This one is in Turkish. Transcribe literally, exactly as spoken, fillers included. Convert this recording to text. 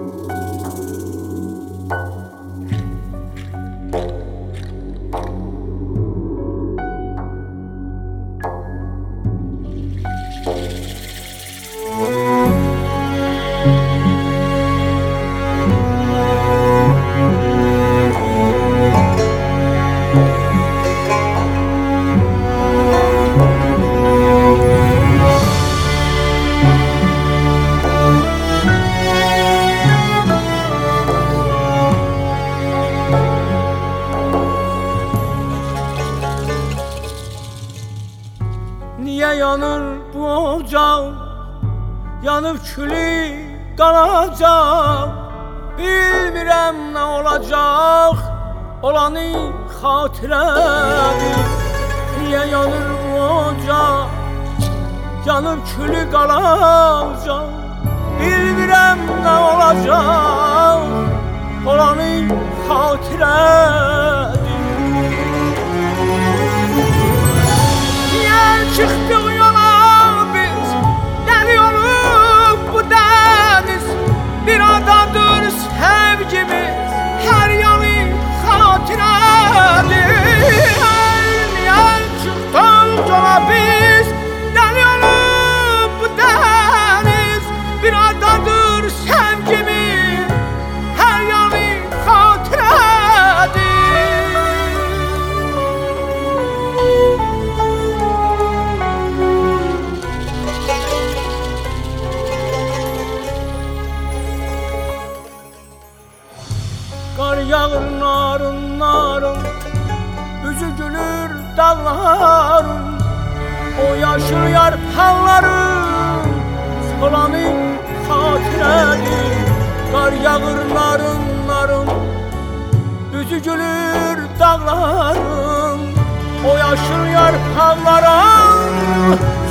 Niye yanır bu ocağım, yanıp külü kalacak? Bilmirəm nə olacaq, olanı xatirədir. Niye yanır bu ocaq, yanıp külü kalacak? Bilmirəm nə olacaq, olanı xatirədir. Çıktık yola biz, deli olup bu deniz. Bir adadır sevgimiz, her yanı hatiredir. Niye çıktık yola biz, deli olup bu deniz. Bir adadır sevgimiz, her yanı hatiredir. Kar yağır narın narın, yüzü gülür dağların. O yaşıl yarpaqların solanı xatirədir. Kar yağır narın narın, yüzü gülür dağların. O yaşıl yarpaqların